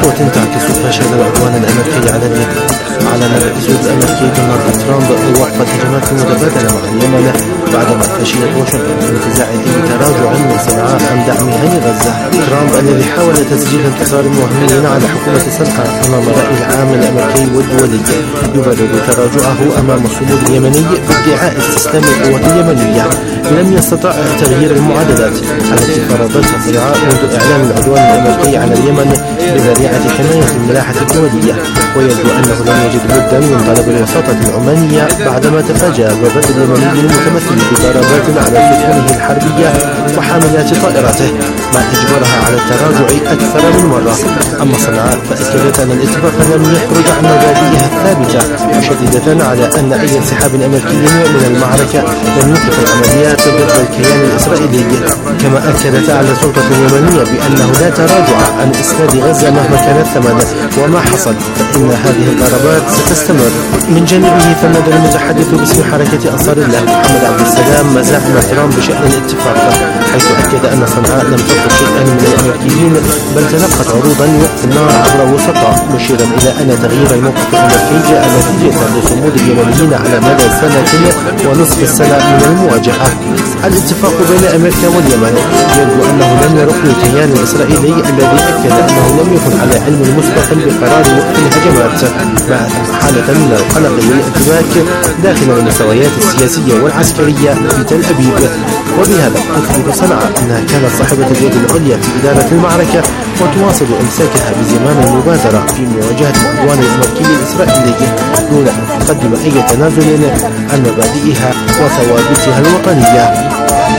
خطوة تعكس فشل العدوان الأمريكي على اليمن. أعلن الرئيس الأمريكي دونالد ترامب وقف الهجمات المتبادلة مع اليمن بعدما فشلت واشنطن في انتزاع أي تراجع من صنعاء عن دعمها لغزة. ترامب الذي حاول تسجيل انتصار وهمي على حكومة صنعاء أمام الرأي العام الأمريكي والدولي يبرر تراجعه أمام الصمود اليمني بادعاء استسلام القوات اليمنية. لم يستطع تغيير المعادلات التي فرضتها صنعاء منذ إعلان العدوان الأمريكي على اليمن بذريعة حماية الملاحة الدولية، ويبدو أنه لم يجد بدا من طلب الوساطة العمانية بعدما تفاجأ بالرد اليمني المتمثل بضربات على سفنه الحربية وحاملات طائراته، ما أجبرها على التراجع أكثر من مرة. أما صنعاء فأكدت أن الاتفاق لم يخرج عن مبادئها الثابتة، مشددة على أن أي انسحاب أمريكي من المعركة لن يوقف العمليات ضد الكيان الإسرائيلي. كما أكدت على السلطة اليمنية بأنه لا تراجع عن إسناد غزة مهما كان الثمن، وما حصل فإن هذه الضربات ستستمر. من جانبه فنادى المتحدث باسم حركة أنصار الله محمد عبد السلام مزاحم ترامب بشأن الاتفاق، حيث أكد أن صنعاء لم تطلب شيئا من الأمريكيين بل تلقت عروضا وقف النار عبر وسطاء، مشيرا إلى أن تغيير الموقف الأمريكي جاء نتيجة لصمود اليمنيين على مدى سنة ونصف السنة من المواجهة. الاتفاق بين أمريكا واليمن يبدو أنه لم يرق للكيان الإسرائيلي الذي أكد أنه لم يكن على علم مسبق بقرار وقف الهجمات، مع حالة من القلق والارتباك داخل المستويات السياسية والعسكرية في تل أبيب. وبهذا تثبت صنعاء أنها كانت صاحبة اليد العليا في إدارة المعركة وتواصل إمساكها بزمام المبادرة في مواجهة العدوان الأمريكي الإسرائيلي دون أن تقدم أي تنازل عن مبادئها وثوابتها الوطنية.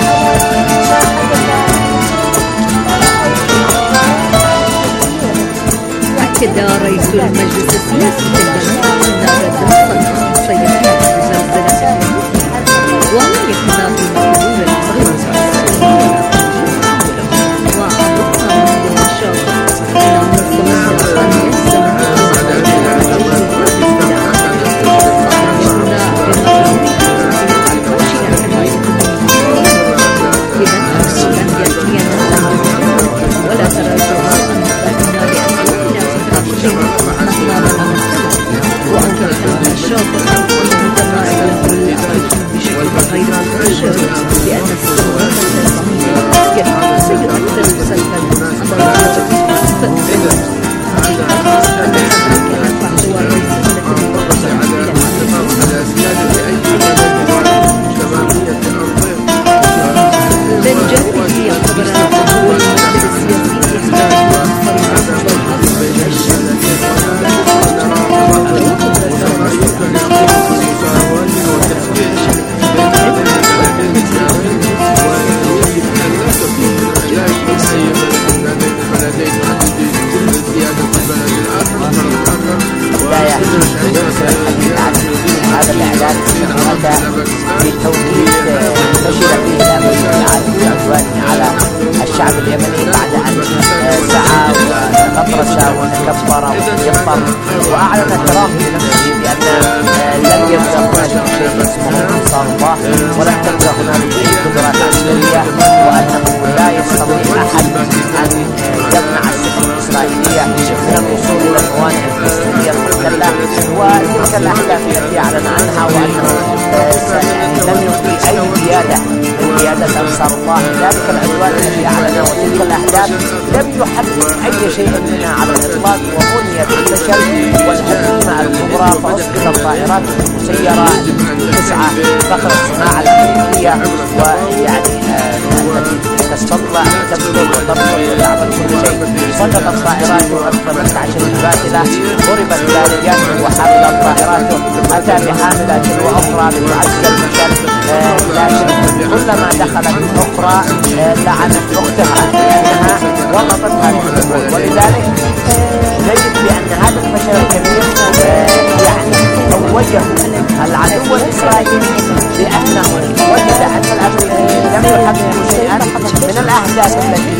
أكد رئيس المجلس السياسي اليمني نادر الصنعاء سيد ولا يتناقض حلول الفرنسا الشعب اليمني بعد أن سعى وتطرش وتكبر وتجبر، وأعلن ترامب بنفسه بأن لن يبقى هنالك شيء اسمه أنصار الله، ولن تبقى هنالك أي قدرات عسكرية، وأنه لا يستطيع أحد أن يمنع السفن الإسرائيلية من الوصول إلى الموانئ الفلسطينية المحتلة. وتلك الأحداث التي أعلن عنها، وأنه لم يبقي أي زيادة من قيادة أنصار الله ذلك العدوان الذي أعلنه، وتلك الأحداث لم يحدث أي شيء منها على الإطلاق، وبني بالفشل والهزيمة الكبرى، فأسقط الطائرات المسيرة 9 فخر الصناعة الأمريكية، ويعني التي تستطلع تبلغ وتبلغ وتعمل كل شيء. سقطت طائراته أكثر من 10 باتلة، ضربت دارجاته وحاملات طائراته، أتى بحاملة وأخرى بتعسكر مشان لكن كلما دخلت أخرى لعنت أختها لأنها ورطتها للدخول. ولذلك نجد بأن هذا الفشل الكبير يعني توجه العدو الإسرائيلي بأنه وجد أن الأمريكيين لم يحققوا شيئا من الأهداف التي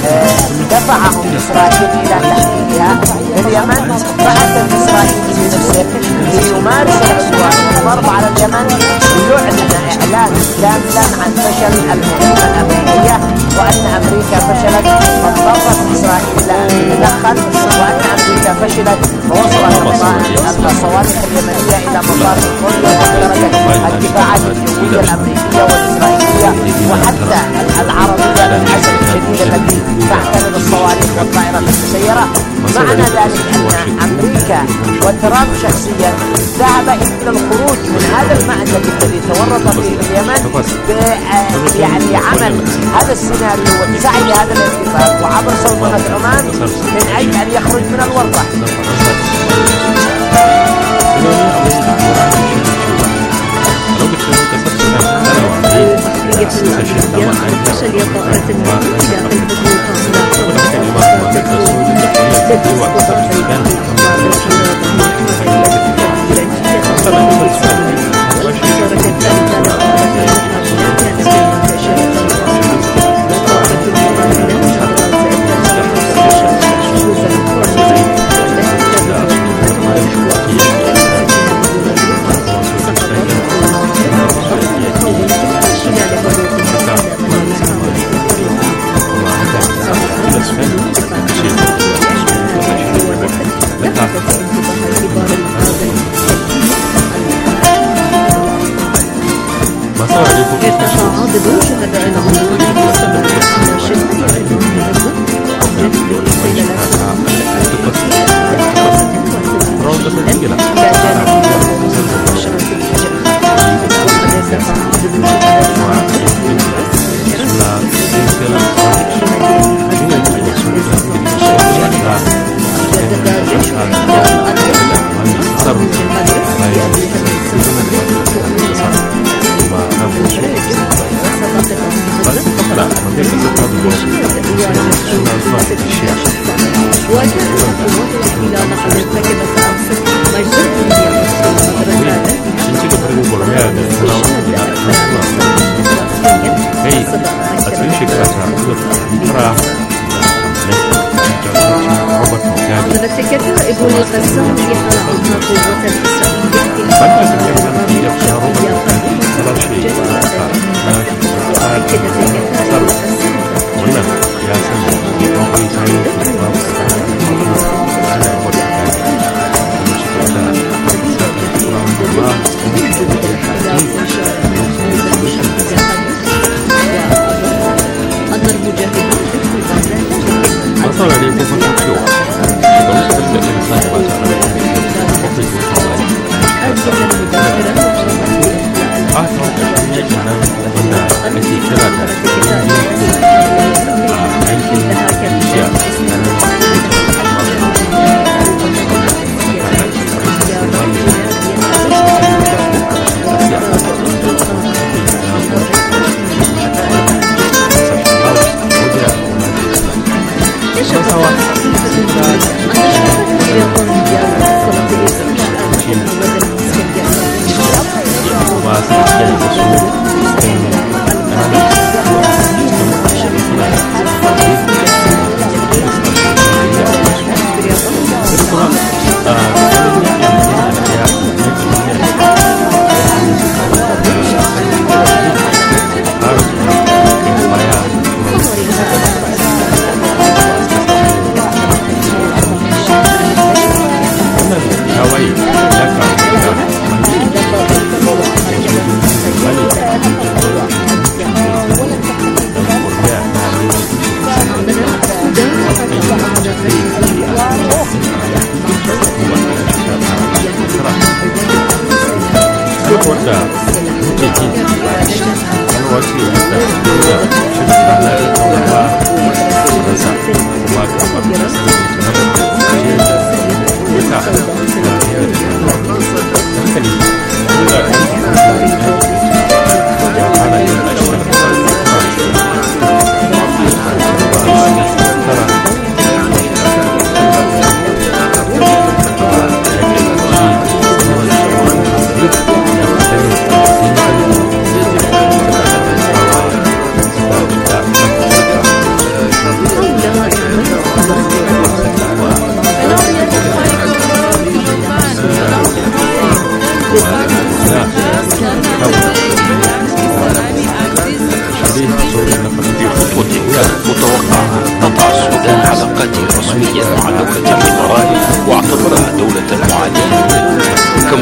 دفعهم إسرائيل إلى تحقيقها. اليمن بعث إسرائيل بنفسه ليمارس العدوان والضرب على اليمن، ليعلن إعلان كاملا عن فشل المهمة الأمريكية، وأن أمريكا فشلت، فاضطرت إسرائيل إلى أن تتدخل، وأن فشلت فوصلت الصواريخ اليمنية إلى مطار كوريا وخرجت الدفاعات الجوية الأمريكية والإسرائيلية وحتى العربية للأسف الشديد التي تعتمد الصواريخ والطائرات المسيرة. معنى ذلك أن أمريكا وترامب شخصيا ذهب إلى الخروج من هذا المأزق الذي تورط فيه اليمن يعني عمل هذا السيناريو والسعي لهذا الاتفاق وعبر سلطنة عمان من أجل أن يخرج من الورطة. فشل طائرة الموت إلى قلب يتصاعد شهداء العموم على شمال غزة جنوب السيل كتائب القسام يحاربها قوة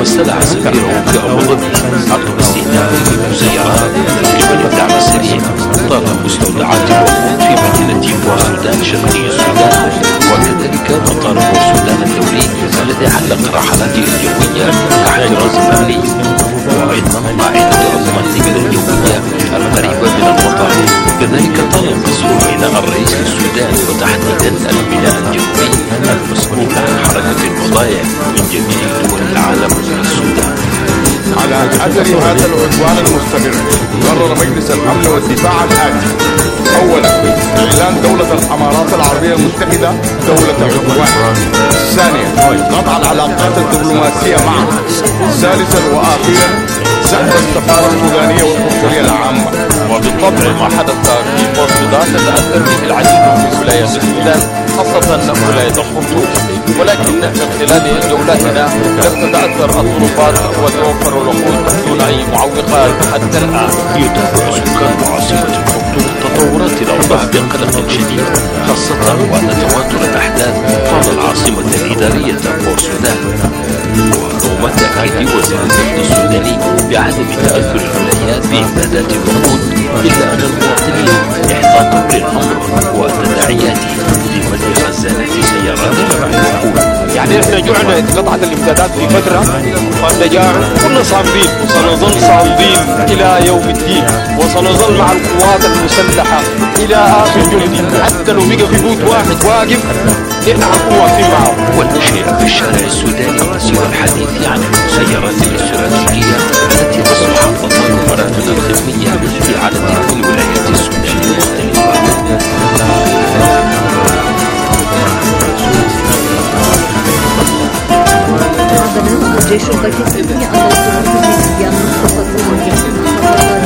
استدعى سفيره في أبو ظبي عقب استئناف المسيرات من قبل الدعم السريع طال مستودعات الوقود في مدينة بورسودان شرقي السودان، وكذلك مطار بورسودان الدولي الذي علق رحلاته الجوية كاحتراز أمني، وأيضا قاعدة الأطمنة الجوية القريبة من المطار. كذلك طلب مسؤول بناء الرئيس للسودان وتحديدا البناء الجوي المسؤول عن حركة البضائع من جميع دول العالم من السودان. على أثر هذا العدوان المستمر قرر مجلس الأمن والدفاع الآتي: أولا إعلان دولة الإمارات العربية المتحدة دولة عدوان. ثانيا قطع العلاقات الدبلوماسية معه. ثالثا وأخيرا سحب السفارة السودانية والقنصلية العامة. وبالطبع ما حدث في بورسودان تتأثر به العديد من ولايات السودان، خاصة ولاية الخرطوم، ولكن من خلال جولاتنا لم تتأثر الظروفات وتوفر الوقود دون أي معوقات حتى الآن. يتابع سكان عاصمة الخرطوم تطورات الأوضاع بقلق شديد، خاصة وأن تواتر الأحداث طال العاصمة الإدارية بورسودان. ورغم تأكيد وزير النفط السوداني بعدم تأثر الولايات بإمدادات الوقود، إلا أن المواطنين احتاطوا للأمر وتداعياته لملء خزانات سيارات الوقود. يعني احنا جوعنا انقطعت الامدادات في فترة والتجاع، كنا صامدين وسنظل صامدين إلى يوم الدين، وسنظل مع القوات المسلحة إلى آخر جلد، حتى لو بقى في بوت واحد واقف احنا حنكون واقفين معه. والنشيع في الشارع السوداني سوى الحديث عن المسيرات الاستراتيجية التي تصبح أفضل المرافق الخدمية في عدد من ولايات السودان المختلفة. الجيش الباكستاني أطلق أيام مختصة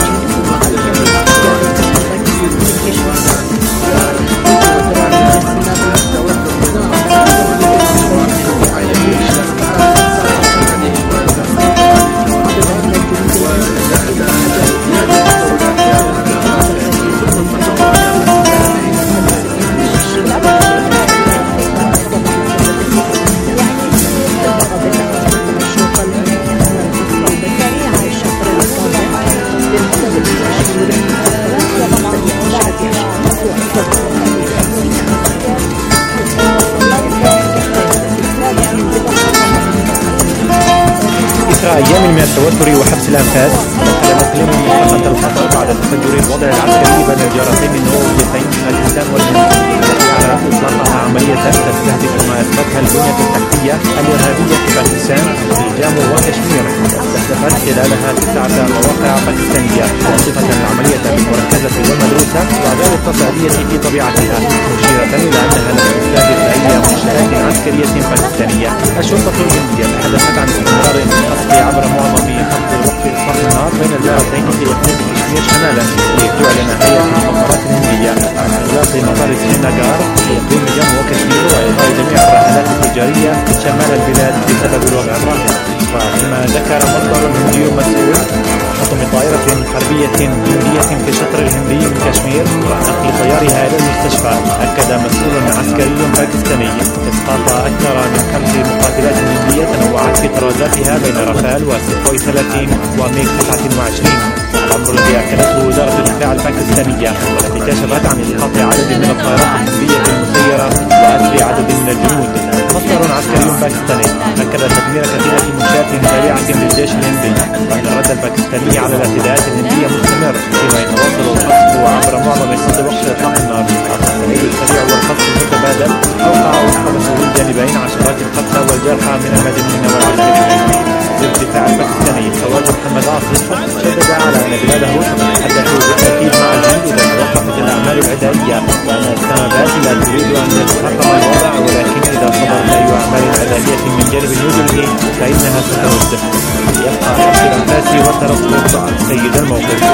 أيام من التوتر وحبس الأنفاس، دخل مسلم منطقة الخطر بعد تفجر الوضع العسكري بين الجارتين النوويتين باكستان والهند، التي على رأس إطلاقها عملية تستهدف ما أثبتها البنية التحتية الإرهابية في باكستان في جامو وكشمير، واستهدفت خلالها 9 مواقع باكستانية، واصفة العملية بالمركزة والمدروسة وغير التصعيدية في طبيعتها، مشيرة إلى أنها لم تستهدف أي منشآت عسكرية باكستانية. الشرطة الهندية تحدثت عن استمرار القصف عبر معظم خط وقف إطلاق النار بين الجارتين في إقليم كشمير شمالا، لتعلن هيئة المخابرات الهندية عن إغلاق مطار سرينغار في إقليم جامو وكشمير وإلغاء جميع الرحلات التجارية شمال البلاد بسبب الوضع الراهن. وكما ذكر مصدر هندي مسؤول حطم طائرة حربية هندية في الشطر الهندي من كشمير ونقل طيارها إلى المستشفى، أكد مسؤول عسكري باكستاني إسقاط أكثر من 5 مقاتلات هندية تنوعت في طرازاتها بين رافال وسخوي 30 وميغ 29، الأمر الذي أكدته وزارة الدفاع الباكستانية والتي كشفت عن إسقاط عدد من الطائرات الهندية المسيرة وأسر عدد من الجنود. مصدر عسكري باكستاني أكد تدمير كثيرة منشآت تابعة للجيش الهندي، وأن الرد الباكستاني على الاعتداءات الهندية مستمر، فيما يتواصل القصف عبر معظم خط وقف إطلاق النار. التسريب السريع والقصف المتبادل أوقع وفق مسؤولي الجانبين عشرات القتلى والجرحى من المدنيين والعسكريين. وزير الدفاع الباكستاني فواز محمد عاصف شدد على أن بلاده ستتحدث بالتأكيد مع الهند إذا توقفت الأعمال العدائية، وأن السماوات لا تريد أن يتحكم الوضع، ولكن إذا صدرت أي أعمال عدائية من جانب نيودلهي فإنها سترد. يبقى حبس الأنفاس والترقب سيد الموقف.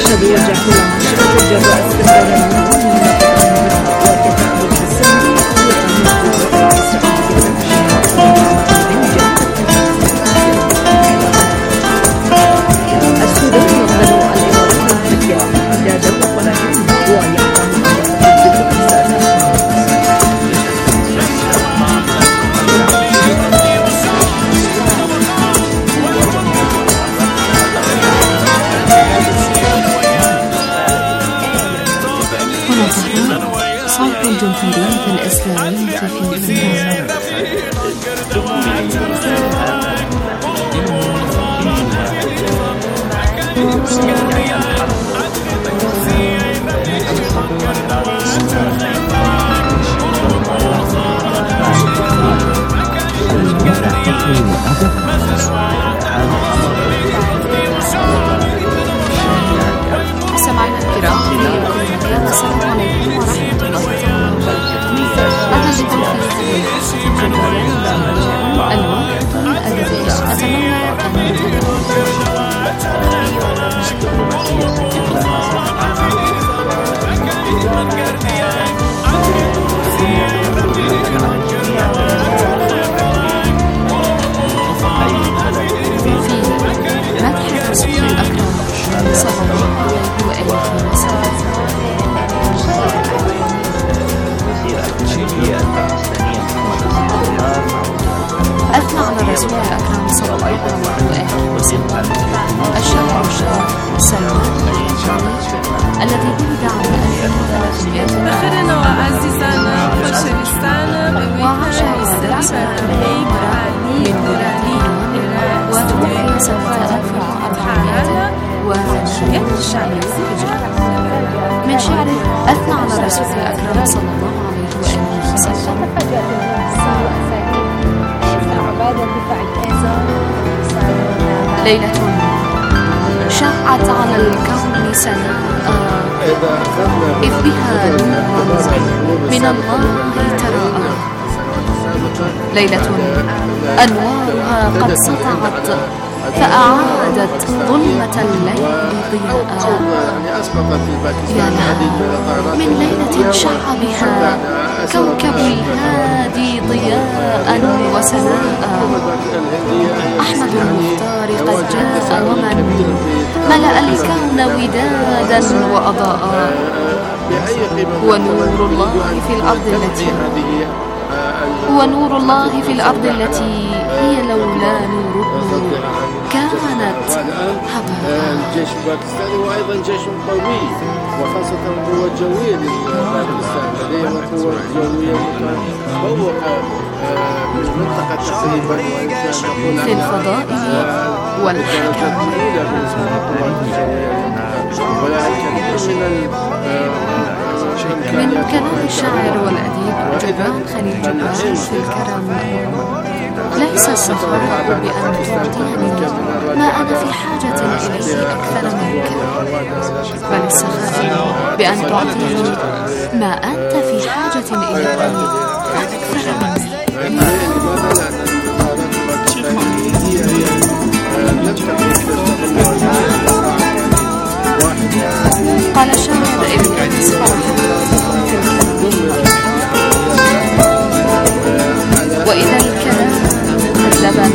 المشهد يرجع كل عاشرة الجراء اسكندر وكتاب الحسني السودان يقبل الإمارات التركية إمداده ولكن ويحترم صوت الجمهورية الإسلامية في إيران. سمعنا الكرام في كل مكان، السلام عليكم ورحمة الله وبركاته. أهلا بكم في الوقت الأدبي. أتمنى أثنى على الرسول الأكرم صلى الله عليه وسلم الشاعر سلمان الذي ولد عام 1300 وعاش عدة سنوات من ميلاده وتوفي سنة 1408 من شعره أثنى على الرسول الأكرم صلى الله عليه وسلم. ليلة شاعت على الكون سناء إذ بها نور من الله تراءى. ليلة أنوارها قد سطعت فأعادت ظلمة الليل ضياء. يا لها من ليلة شع بها كوكب الهادي ضياء وسناء. أحمد المختار قد جاء ومن ملأ الكون ودادا وأضاء. ونور الله في الأرض التي هي لولا نوره كانت هباء. الجيش الباكستاني وأيضا جيش قوي وخاصة القوة الجوية لباكستان لديهم القوة الجوية متفوقة في منطقة تقريبا في الفضاء والحكم. من كلام الشاعر والأديب جبران خليل جبران في الكرم: ليس السخاء بأن تعطيني ما أنا في حاجة إليه أكثر منك، بل السخاء بأن تعطيني ما أنت في حاجة إليه أكثر مني. قال شاعر ابن أنس وإذا الكلام لبن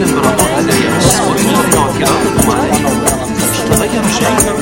الامبراطور هذا يتصور الى كراءة عليه تغير شيء.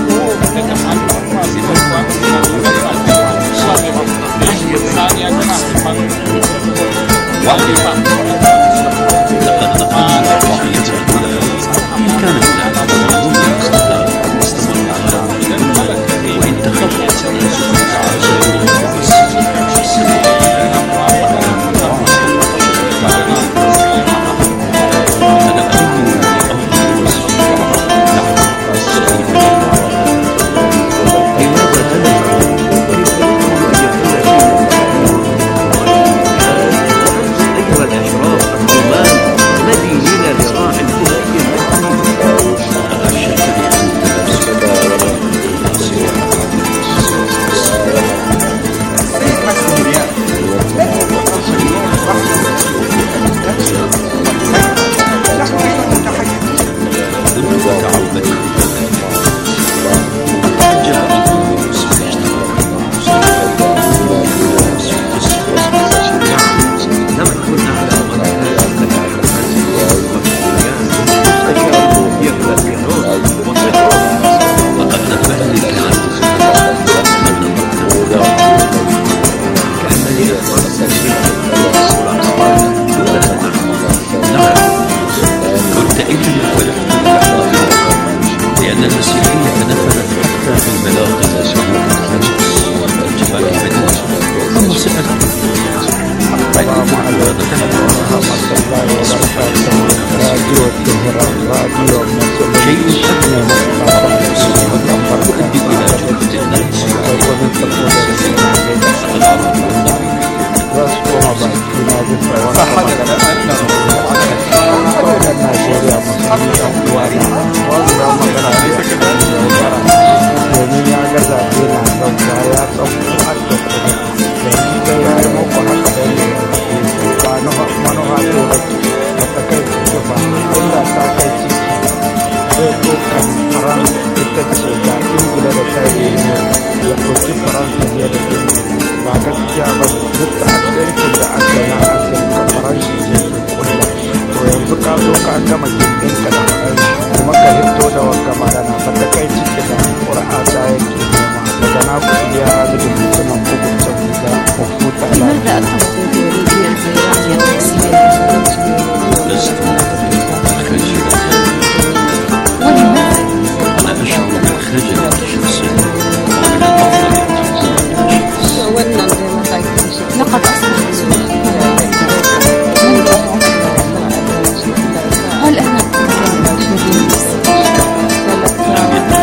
هل أنا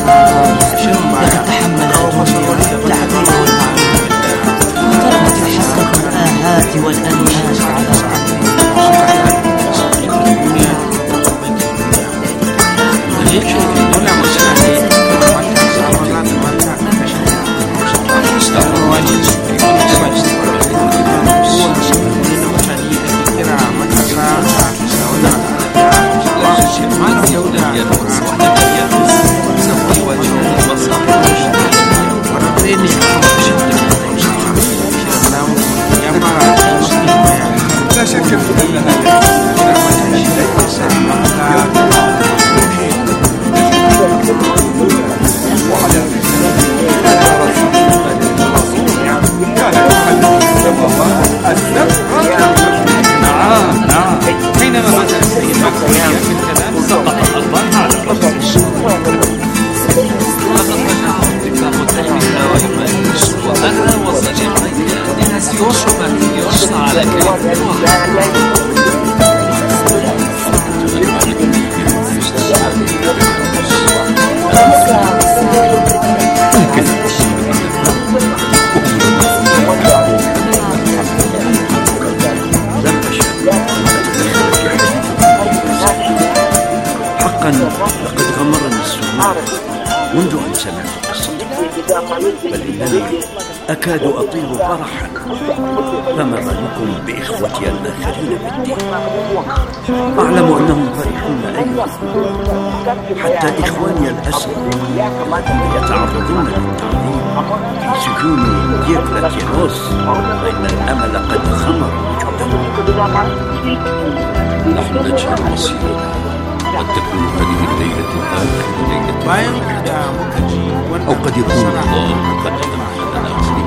لقد تحمل الدنيا التعذيب والمعاناة وتركت تحقق الآهات والأنيات على لقد غمرني السرور منذ أن سمعت قصتك، بل إنني أكاد أطير فرحا. فما بالكم بإخوتي الآخرين في الدين؟ أعلم أنهم فرحون أيضا، حتى إخواني الأسد يتعرضون للتعذيب في سجون ديوكلتيانوس، فإن الأمل قد خمر وجودهم. نحن نجهل مصيرنا، قد تكون هذه الليلة آخر ليلة، أو قد يكون الله قد أمهلنا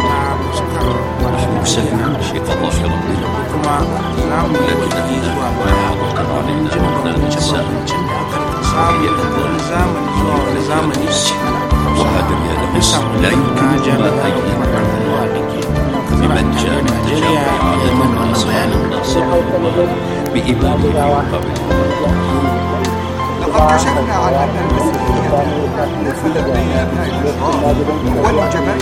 نحن مسلمون بقضاء ربنا، لكننا ما حقق علينا أن نتساءل هي أموال وهذا اليابس لا يمكن ما لمن جاء تجاوب عادة الأسباب الناصرة بإمامه قبل. لقد كشفنا عن أن المسيحية نفذت بين أبناء الأشرار والنجباء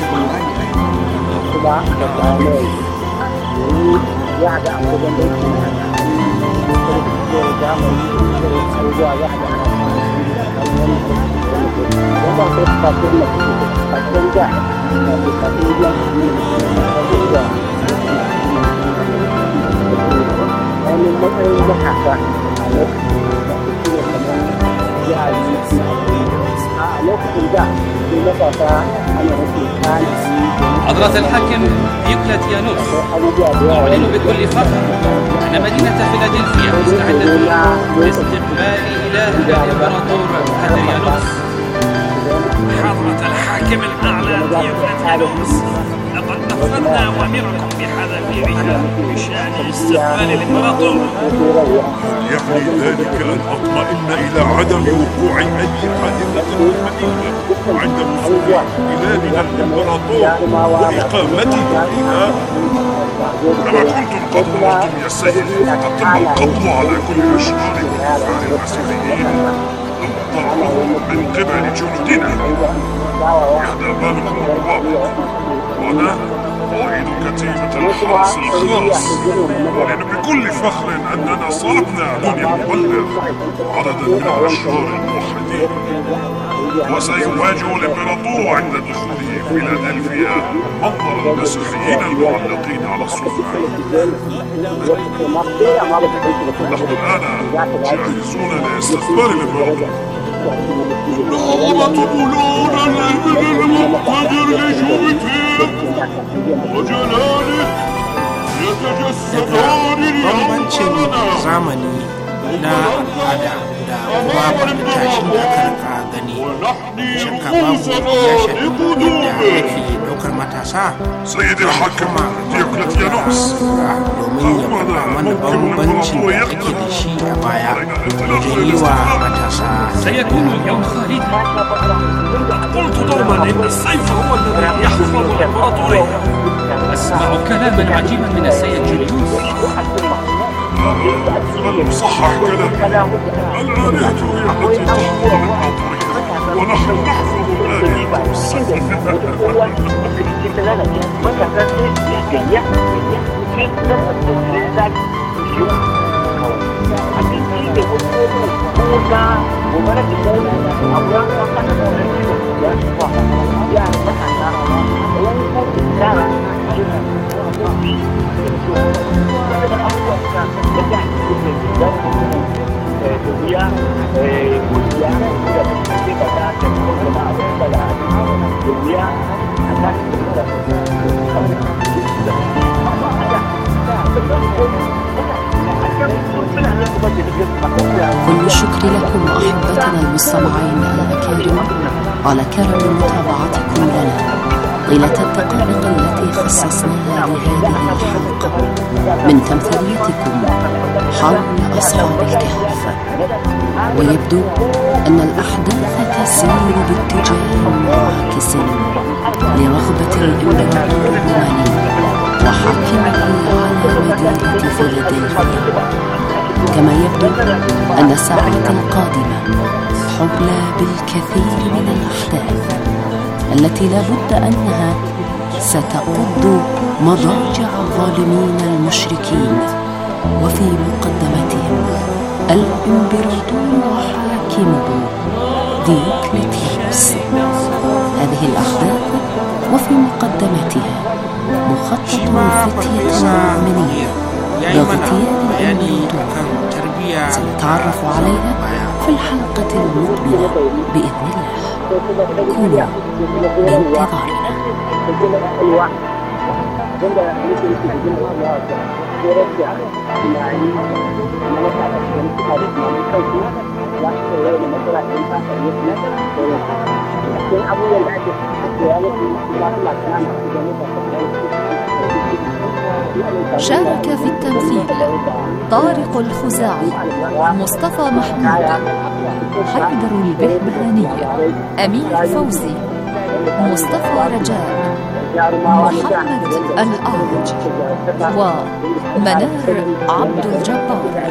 حضرة الحاكم ديوكلتيانوس، أعلن بكل فخر أن مدينة فيلادلفيا مستعدة لاستقبال إلهنا الإمبراطور هادريانوس. حضرة الحاكم الأعلى ديوكلتيانوس، لقد نفذنا أوامركم بحذافيرها بشأن استقبال الإمبراطور. يعني ذلك أن أطمئن إلى عدم وقوع أي حادثة في المدينة عند وصول إلهنا الإمبراطور وإقامته فيها. كما كنتم قد أمرتم يا سيدي، فقد تم القبض على كل أشرار وكفار المسيحيين وضربهم من قبل جنودنا. يهدى بالكم الروابط، وأنا أعيد كتيبة الحرس الخاص، وأعلن بكل فخر أننا صلبنا دون المبلغ عددا من الأشرار الموحدين، وسيواجه الإمبراطور عند دخوله فيلادلفيا منظر المسيحيين المعلقين على الصفوف. نحن الآن جاهزون لاستقبال الإمبراطور. نعمة بلون الإبن المقتدر لجوبته وجلاله يتجسدان لينظرنا. zamani na al'ada da kuma tashin da aka rika gani shakka babu ya shafi yadda ake daukar matasa سيد الحاكم ديوكلتيانوس domin ya faɗa mana bambancin da ake da shi a baya wajen yi wa matasa. سيكون اليوم خالدا. قلت دوما إن السيف هو الذي يحفظ الإمبراطورية. أسمع كلاما عجيبا من السيد جوليوس. صحح كلامي. الآلهة هي التي تحفظ الإمبراطورية، ونحن نحفظ كل الشكر لكم أحبتنا المستمعين الأكارم على كرم متابعتكم لنا طيلة الدقائق التي خصصناها لهذه الحلقة من تمثيليتكم حول أصحاب الكهف. ويبدو أن الأحداث تسير باتجاه معاكس لرغبة الإمبراطور الروماني وحاكمه على مدينة فيلادلفيا. كما يبدو أن الساعات القادمة حبلى بالكثير من الأحداث التي لا بد أنها ستقض مضاجع الظالمين المشركين، وفي مقدمتهم الإمبراطور وحاكمه ديوكليتيانوس. هذه الأحداث وفي مقدمتها مخطط فتية مؤمنية باغتيال الإمبراطور سنتعرف عليها في الحلقة المقبلة بإذن الله. كونوا بانتظارنا. شارك في التمثيل طارق الخزاعي، مصطفى محمود، حيدر البهبهاني، أمير فوزي، مصطفى رجاء، محمد الأعرج، ومنار عبد الجبار.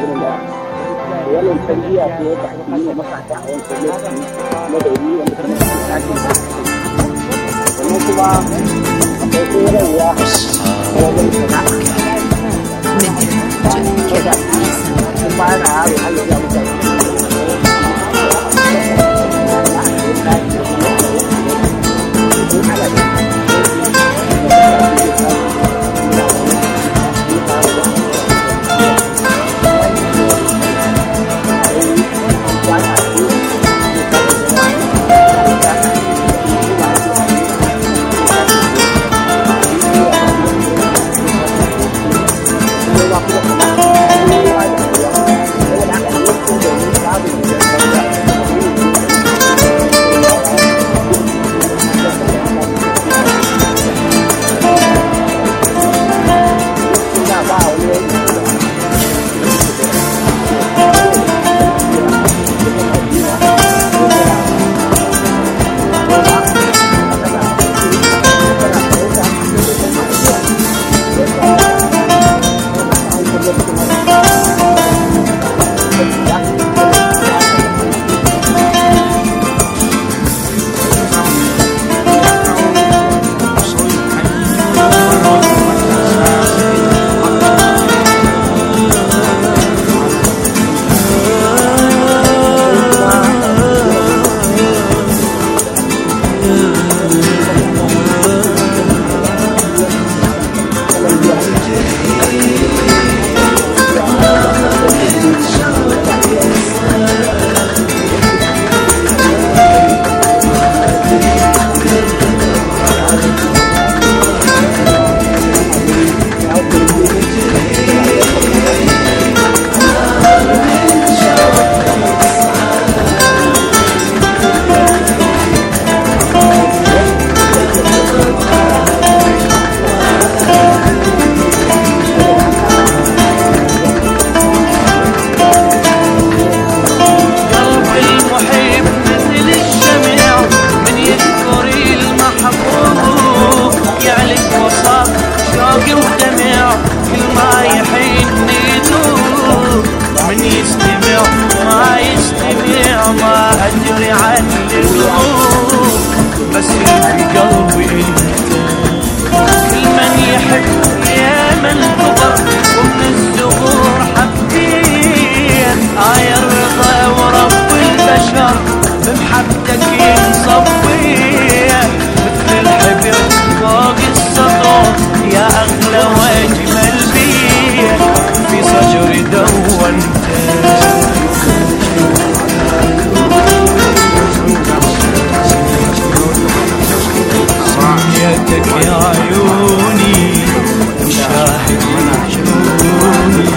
لك يا عيوني وشاهد معجوني.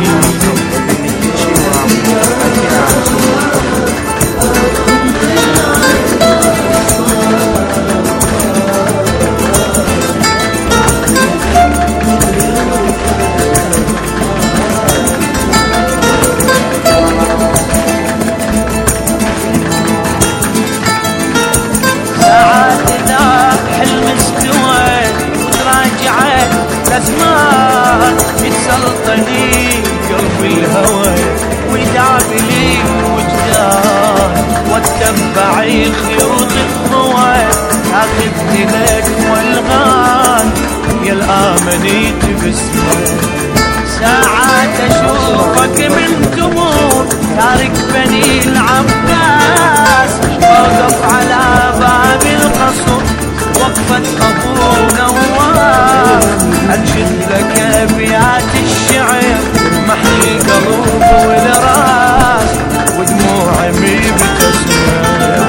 الأزمان يتسلطني قلب الهوى ويدعب لي وجدان واتبع خيوط الضوى اخذني لك والغان يا الامنيت باسمك. ساعات اشوفك من تمور تارك بني العباس اوقف على باب القصر وقفة ابو نواف انشد لك ابيات الشعر محي القلوب والراس ودموع مي بتسمع.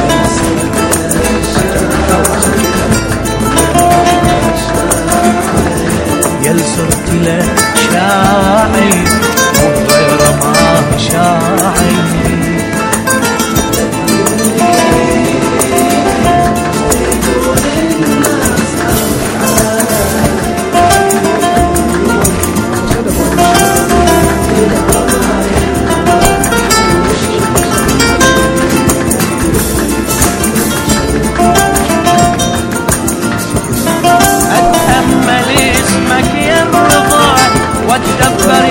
يل صرت لك شاعر وغير ما شاعر واتدبر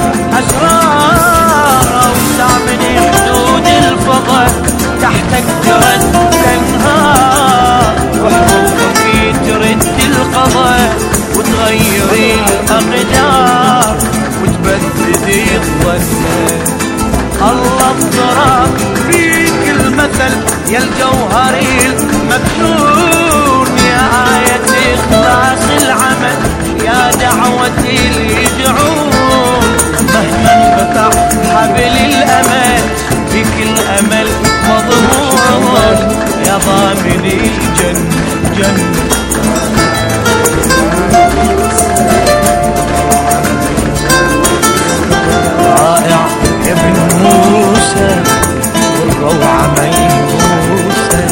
الأسرار أوسع من حدود الفضاء تحتك ترد الأنهار وحروفك ترد القضاء وتغير الأقدار وتبدد الظن. الله اضرب فيك المثل يا الجوهر المكنون يا آية إخلاص العمل يا دعوة اللي يدعون مهما انقطع حبل الأمل فيك الأمل مضمون يا ضامن الجنة جنة. رائع يا ابن موسى والروعة ميموسى.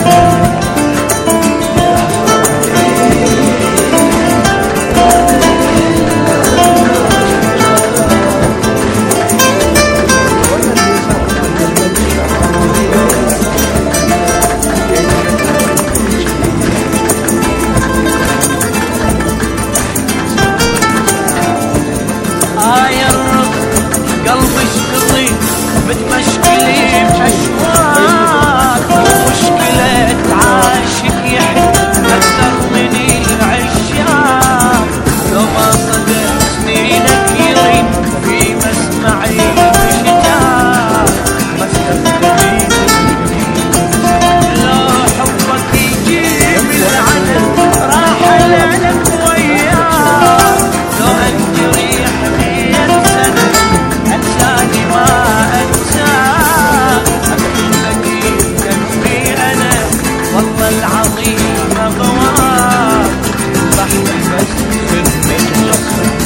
بتمشكلي بأشواق ومشكلة عاشق يحب أكثر من العشاق لو ما صدق سنينك يغيب في مسمعي بشتاق ما استخدمي لو حبك يجيب العدل راح العلم وياك لو أنت ريح 100 سنة أنساني ما العظيم أغواك بحر بس في المجلس